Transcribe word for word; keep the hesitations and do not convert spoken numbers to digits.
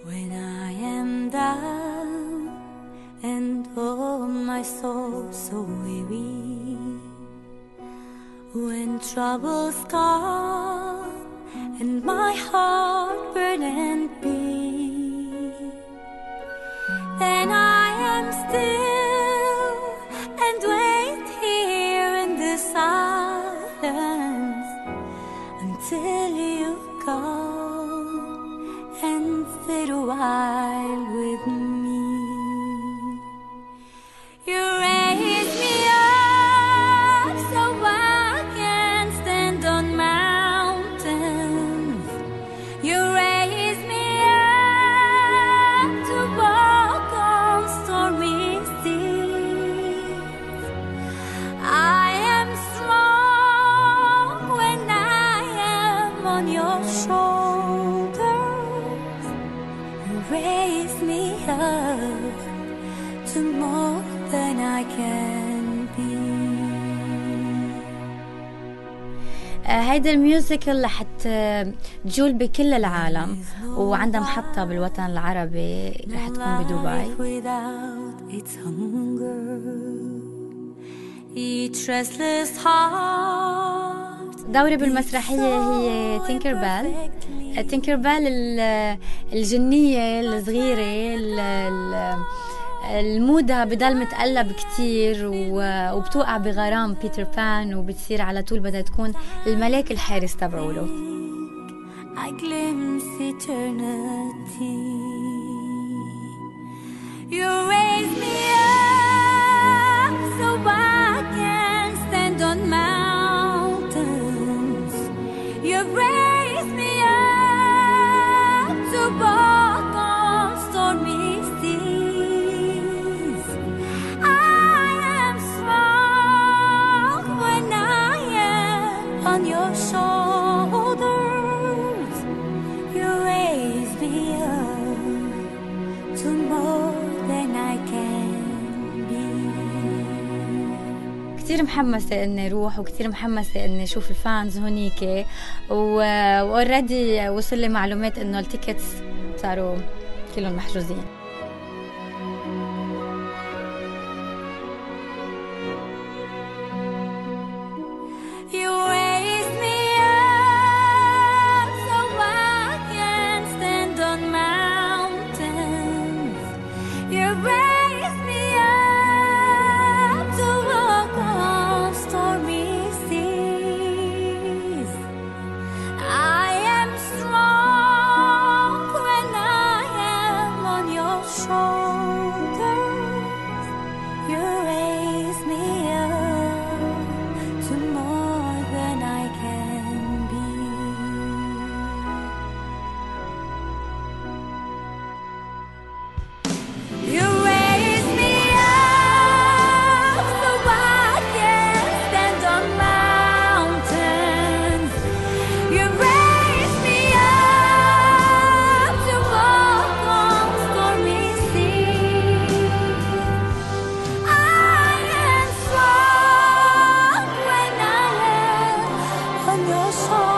When I am down and oh my soul so weary, when troubles come and my heart burn and beat, then I am still and wait here in the silence until you come and sit a while with me. You raise me up so I can stand on mountains. You raise me up to walk on stormy seas. I am strong when I am on your shoulders. You raise me up to more than I can be. هيدا الميوزيكال رح تجول بكل العالم وعندها محطة بالوطن العربي رح تكون بدبي. دوري بالمسرحية هي تينكر بال. تينكر بال الجنية الصغيرة المودة بدل متقلب كتير وبتوقع بغرام بيتر بان وبتصير على طول بدها تكون الملاك الحارس تبعوله. I glimpse eternity. You raise me up so I can stand on mountains. You raise me up to walk on stormy seas. I am strong when I am on your shoulders. You raise me up to more than I can be. كتير محمسة اني روح وكتير محمسة اني اشوف الفانز هونيك واوريدي وصل لي معلومات انه التيكتس صاروا كلهم محجوزين. You raise me up so I can stand on mountains. You raise me up to walk on stormy seas. I am strong when I am on your shoulders. You raise me up to more than I can be. You raise me up so I can stand on mountains. You raise me up to walk on stormy seas. I am strong when I am on your shoulders.